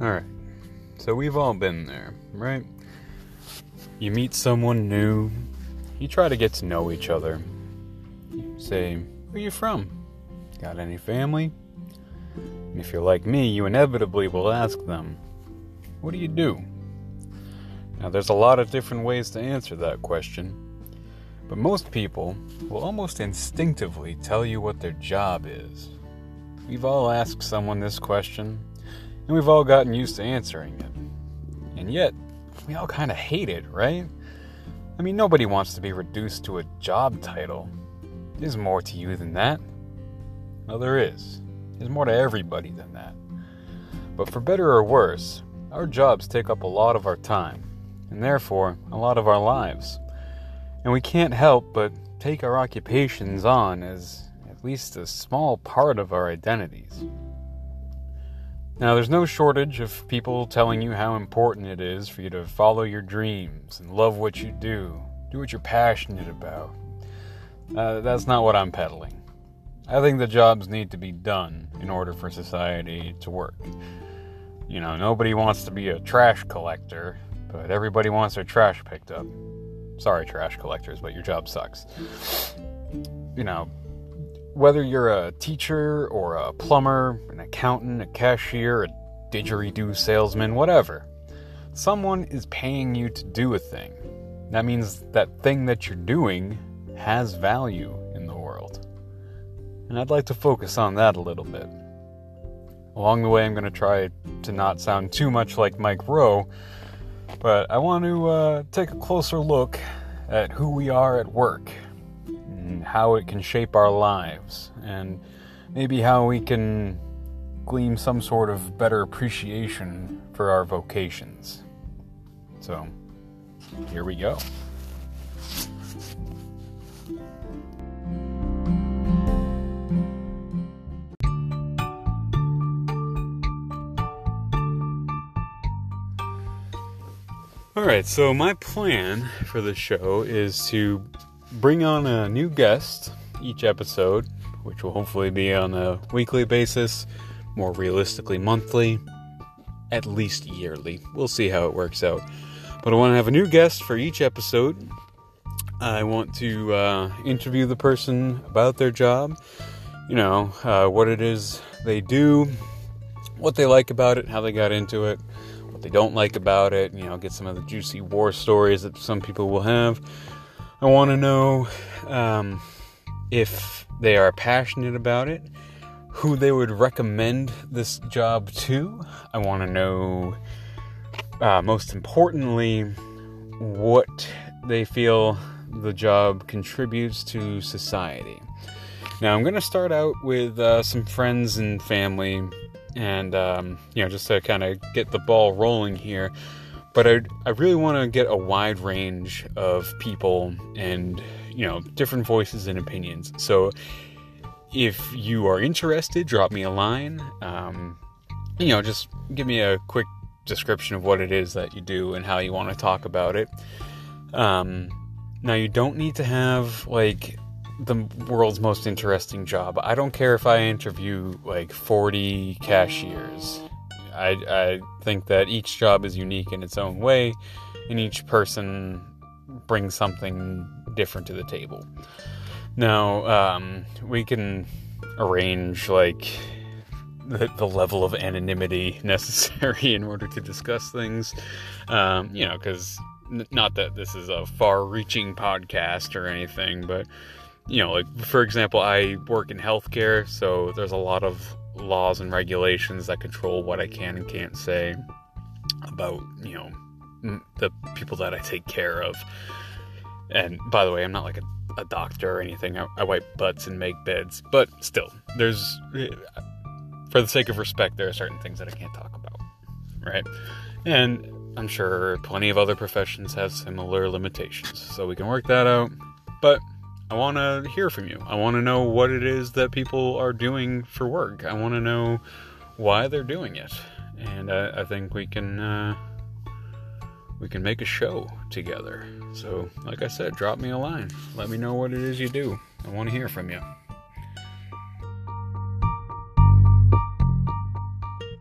Alright, so we've all been there, right? You meet someone new, you try to get to know each other. You say, where are you from? Got any family? And if you're like me, you inevitably will ask them, what do you do? Now, there's a lot of different ways to answer that question, but most people will almost instinctively tell you what their job is. We've all asked someone this question, and we've all gotten used to answering it. And yet, we all kind of hate it, right? I mean, nobody wants to be reduced to a job title. There's more to you than that. Well, there is. There's more to everybody than that. But for better or worse, our jobs take up a lot of our time, and therefore, a lot of our lives. And we can't help but take our occupations on as at least a small part of our identities. Now, there's no shortage of people telling you how important it is for you to follow your dreams and love what you do what you're passionate about. That's not what I'm peddling. I think the jobs need to be done in order for society to work. You know, nobody wants to be a trash collector, but everybody wants their trash picked up. Sorry, trash collectors, but your job sucks. You know, whether you're a teacher or a plumber, an accountant, a cashier, a didgeridoo salesman, whatever, someone is paying you to do a thing. That means that thing that you're doing has value in the world. And I'd like to focus on that a little bit. Along the way, I'm going to try to not sound too much like Mike Rowe, but I want to take a closer look at who we are at work, and how it can shape our lives, and maybe how we can glean some sort of better appreciation for our vocations. So, here we go. Alright, so my plan for the show is to bring on a new guest each episode, which will hopefully be on a weekly basis, more realistically monthly, at least yearly. We'll see how it works out. But I want to have a new guest for each episode. I want to interview the person about their job, what it is they do, what they like about it, how they got into it, what they don't like about it, get some of the juicy war stories that some people will have. I want to know if they are passionate about it, who they would recommend this job to. I want to know, most importantly, what they feel the job contributes to society. Now, I'm going to start out with some friends and family, and just to kind of get the ball rolling here. But I really want to get a wide range of people and, different voices and opinions. So if you are interested, drop me a line. Just give me a quick description of what it is that you do and how you want to talk about it. Now, you don't need to have, the world's most interesting job. I don't care if I interview, 40 cashiers. I think that each job is unique in its own way, and each person brings something different to the table. Now, we can arrange, the level of anonymity necessary in order to discuss things, because not that this is a far-reaching podcast or anything, but, for example, I work in healthcare, so there's a lot of laws and regulations that control what I can and can't say about, the people that I take care of. And by the way, I'm not like a doctor or anything. I wipe butts and make beds, but still, for the sake of respect, there are certain things that I can't talk about, right? And I'm sure plenty of other professions have similar limitations, so we can work that out. But I want to hear from you. I want to know what it is that people are doing for work. I want to know why they're doing it. And I think we can make a show together. So, like I said, drop me a line. Let me know what it is you do. I want to hear from you.